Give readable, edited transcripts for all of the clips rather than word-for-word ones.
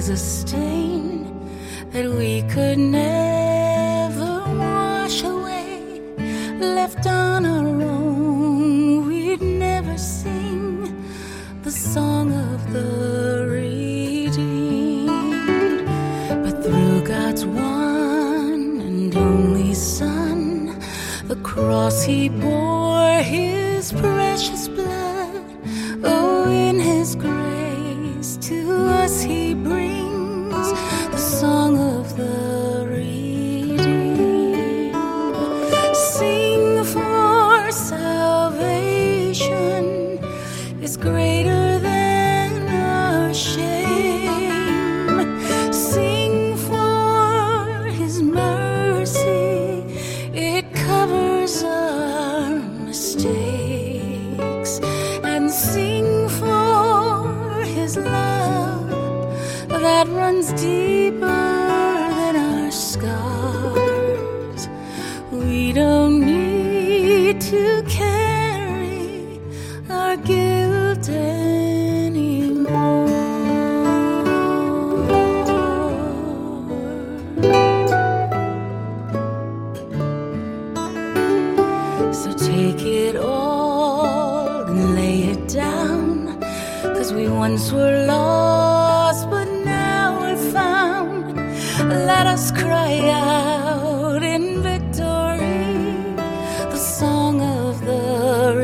is a stain that we could never wash away. Left on our own, we'd never sing the song of the redeemed. But through God's one and only Son, the cross he bore, his precious blood, oh, in his grace to us he brings the song of the redeemed. Sing, for salvation is greater than our shame. Sing, for his mercy, it covers our mistakes. And sing for his love that runs deeper than our scars. We don't need to carry our guilt anymore. So take it all and lay it down, 'cause we once were lost, but now we're found. Let us cry out in victory the song of the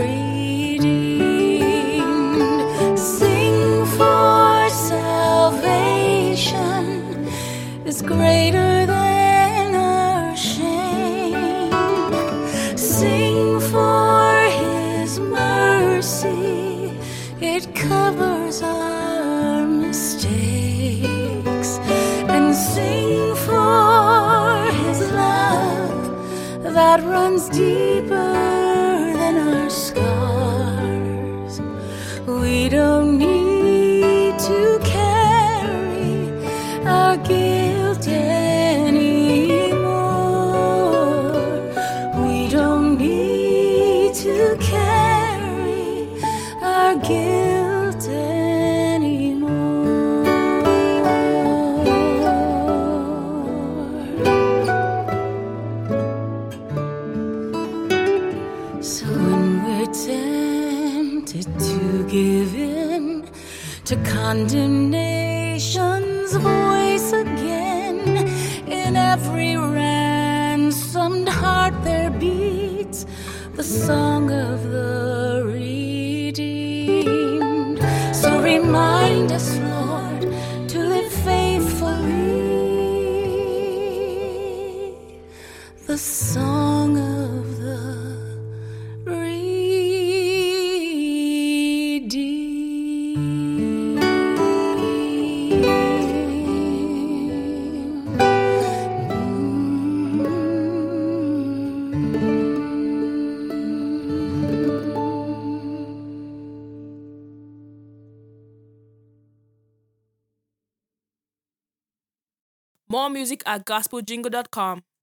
redeemed. Sing, for salvation is greater than our shame. Sing, for his mercy, it covers our mistakes. And sing for his love that runs deeper than our scars. We don't need to carry our guilt anymore. We don't need to carry our guilt anymore. So when we're tempted to give in to condemnation's voice again, in every ransomed heart there beats the song of the redeemed. So remind us, Lord, to live faithfully the song of the More music at gospeljingle.com.